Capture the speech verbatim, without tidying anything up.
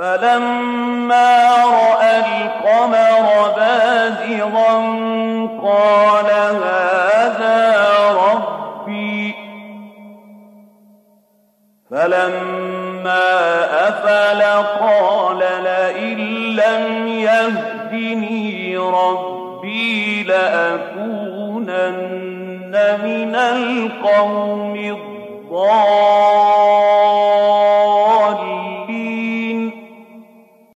فَلَمَّا رَأَى الْقَمَرَ بَازِغًا قَالَ هَٰذَا رَبِّي ۖ فَلَمَّا أَفَلَ قَالَ لَئِن لَّمْ يَهْدِنِي رَبِّي لَأَكُونَنَّ مِنَ الْقَوْمِ الضَّالِّينَ